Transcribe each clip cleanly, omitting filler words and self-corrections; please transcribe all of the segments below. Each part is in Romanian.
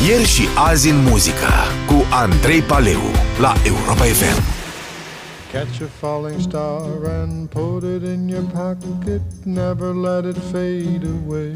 Ieri și azi în muzică cu Andrei Paleu la Europa FM. Catch a falling star and put it in your pocket, never let it fade away.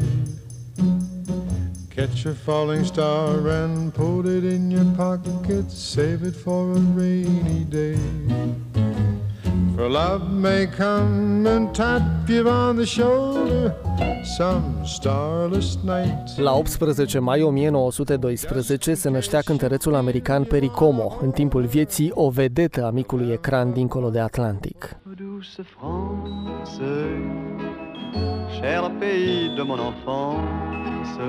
Catch a falling star and put it in your pocket, save it for a rainy day. For love may come and tap you on the shoulder some starless night. La 18 mai 1912 se năștea cântărețul american Perry Como, în timpul vieții o vedetă a micului ecran dincolo de Atlantic. Douce France, cher pays de mon enfance,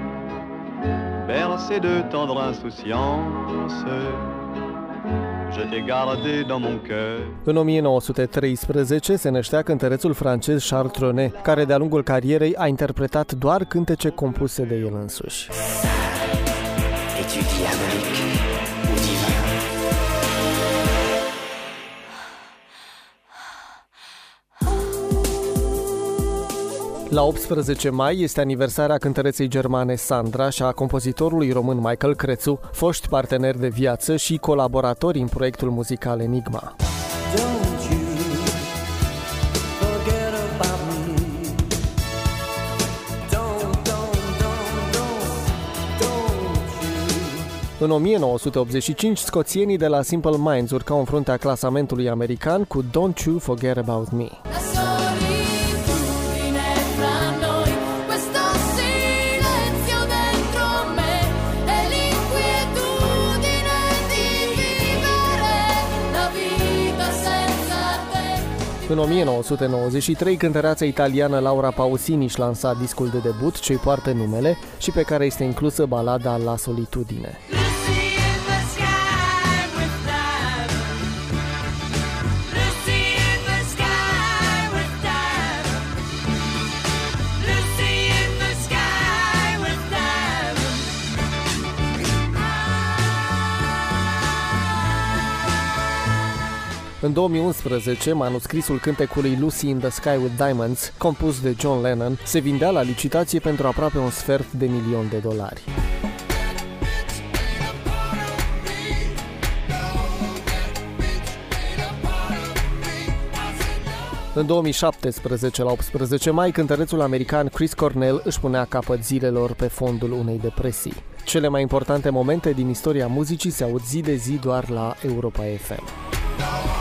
bercé de tendre insouciance, je t'ai gardé dans mon cœur. În 1913 se năștea cântărețul francez Charles Trenet, care de-a lungul carierei a interpretat doar cântece compuse de el însuși. Es-tu diabolique ou divin? La 18 mai este aniversarea cântăreței germane Sandra și a compozitorului român Michael Crețu, foști parteneri de viață și colaboratori în proiectul muzical Enigma. În 1985, scoțienii de la Simple Minds urcau în fruntea clasamentului american cu Don't You Forget About Me. În 1993, cântăreața italiană Laura Pausini își lansa discul de debut, ce-i poartă numele și pe care este inclusă balada La Solitudine. În 2011, manuscrisul cântecului Lucy in the Sky with Diamonds, compus de John Lennon, se vindea la licitație pentru aproape $250,000. În 2017, la 18 mai, cântărețul american Chris Cornell își punea capăt zilelor pe fondul unei depresii. Cele mai importante momente din istoria muzicii se aud zi de zi doar la Europa FM.